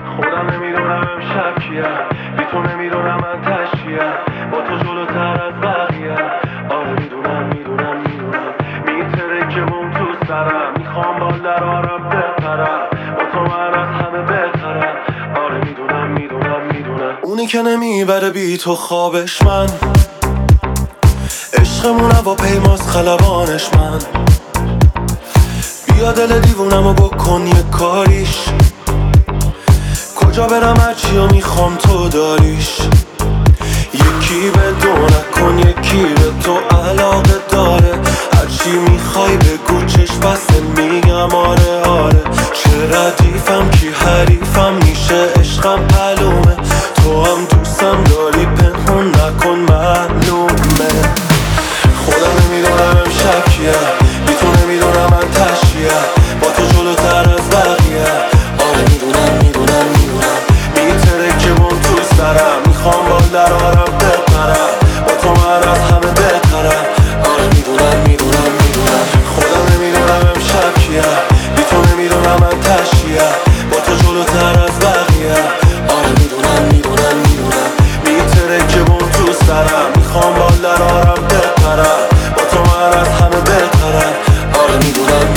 خودم نمیدونم امشب کیم، بی تو نمیدونم من تشکیم، با تو جلوتر از بقیه. آره میدونم میتره که بوم تو سرم، میخوام بال در آرم بپرم، با تو من از همه بهترم. آره میدونم اونی که نمیبره بی تو خوابش من، عشقمون هوا پیماز خلبانش من. بیا دل دیوونمو بکن یه کاریش، کجا برم هرچی و میخوام تو داریش. یکی به دو نکن یکی به تو علاقه داره، هرچی میخوای بگو چشم بسته میگم آره آره. چه ردیفم کی حریفم میشه عشقم معلومه، تو هم دوستم داری پنهون نکن معلومه. خودم نمیدونم امشب کیه، بی تو نمیدونم من تشکیه، با تو جلوتر از بقیه. آره میدونم میتره که بوم تو سرم، میخوام بال در آرم بپرم، با تو من از همه بهترم. آره میدونم خودم نمیدونم امشب کیه، بی تو نمیدونم من تشکیه، با تو جلوتر از بقیه. آره میدونم میتره که بوم تو سرم، میخوام بال در آرم بپرم، با تو من از همه بهترم. آره میدونم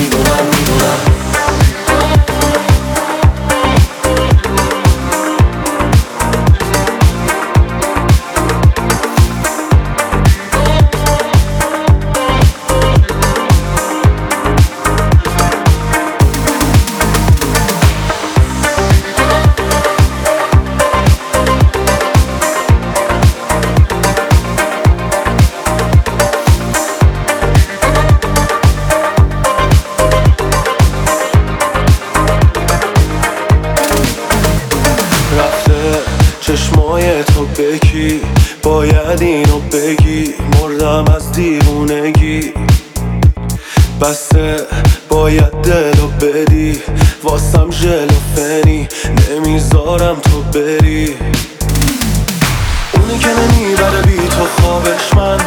رفته چشمای تو بکی، باید اینو بگی، مردم از دیوونگی. بسته باید دلو بدی، واسم ژلوفنی، نمیذارم تو بری. اونی که نمیبره بی تو خوابش من،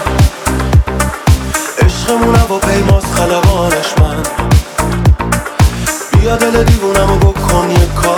عشقمون هوا پیماز خلبانش من. بیا دل دیوونمو بکن یه کار